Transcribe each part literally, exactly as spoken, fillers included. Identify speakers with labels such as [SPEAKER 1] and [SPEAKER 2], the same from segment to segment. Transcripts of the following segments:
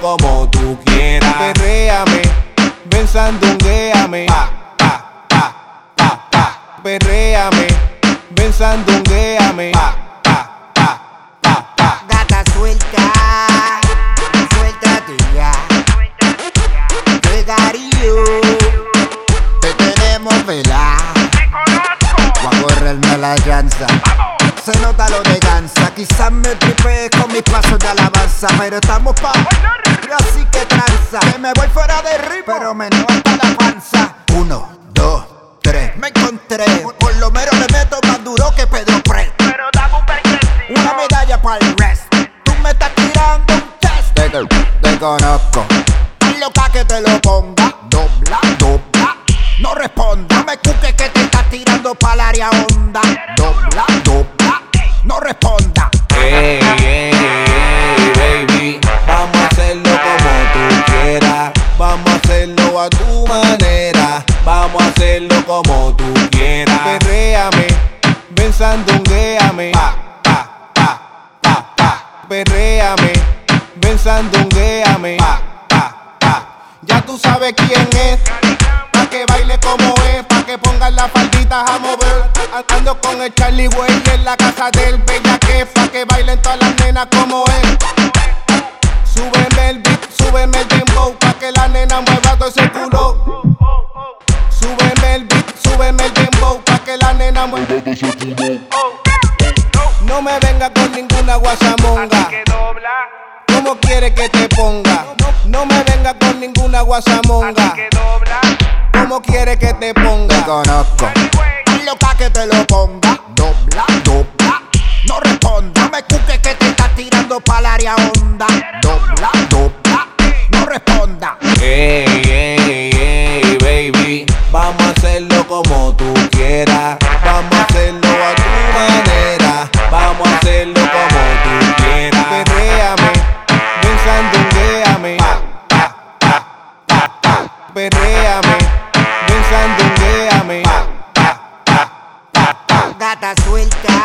[SPEAKER 1] como tú quieras. Perréame, ven sandunguéame. Pa, pa, pa, pa, pa. Perréame, ven sandunguéame. Pa, pa, pa, pa, pa.
[SPEAKER 2] Gata suelta, suéltate ya. De Darío, te tenemos velá. Voy a correrme la llanza. Se nota lo de ganza. Quizás me tripé con mis pasos de alabanza, pero estamos pa' así que tranza. Que me voy fuera de ritmo, pero me nota la panza. Uno, dos, tres, me encontré. Por lo menos le meto más duro que Pedro Pre.
[SPEAKER 3] Pero dame un brequecito.
[SPEAKER 2] Una medalla para el rest. Tú me estás tirando un test. Te, te conozco. Tan loca que te lo ponga. Dobla, dobla. No responda. Me cuque que te estás tirando para el área honda. Dobla, dobla. No responda.
[SPEAKER 1] Hey, hey, hey, baby, vamos a hacerlo como tú quieras. Vamos a hacerlo a tu manera. Vamos a hacerlo como tú quieras. Perréame, ven sandunguéame. Pa, pa, pa, pa, pa. Perréame, ven sandunguéame. Pa, pa, pa. Ya tú sabes quién es. Pa' que baile como es, pa' que pongan las falditas a mover. Ando con el Charlie Way en la casa del bellaque, pa' que bailen todas las nenas como es. Súbeme el beat, súbeme el dembow, pa' que la nena mueva todo ese culo. Súbeme el beat, súbeme el dembow, pa' que la nena mueva todo ese culo. No me venga con ninguna guasamonga. ¿Cómo quiere que te ponga? No me venga con ninguna guasamonga. ¿Cómo quiere que te ponga?
[SPEAKER 2] Te conozco. Tan loca que te lo ponga. Dobla, dobla. No responda. Me cuque que te estás tirando para el área honda. Dobla, dobla. No responda.
[SPEAKER 1] Hey, hey, hey, baby, vamos a hacerlo como tú quieras. Vamos a hacerlo a tu manera. Vamos a hacerlo como tú quieras. Perréame, ven sandunguéame. Pa, pa, pa, pa, pa. Perréame, ven sandunguéame. Pa, pa, pa, pa, pa.
[SPEAKER 2] Gata suelta,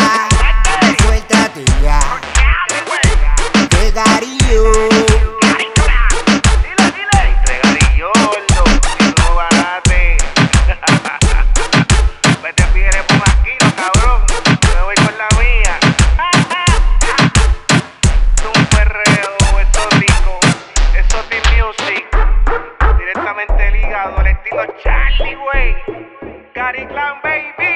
[SPEAKER 2] suéltate ya. De Darío.
[SPEAKER 3] Dile, dile. Regalillo, no barate. Vete, pídele por aquí, cabrón. Me voy con la mía. Es un perreo, esto rico. Eso es music. Directamente ligado al estilo Charlie Way. Cari Clan, baby.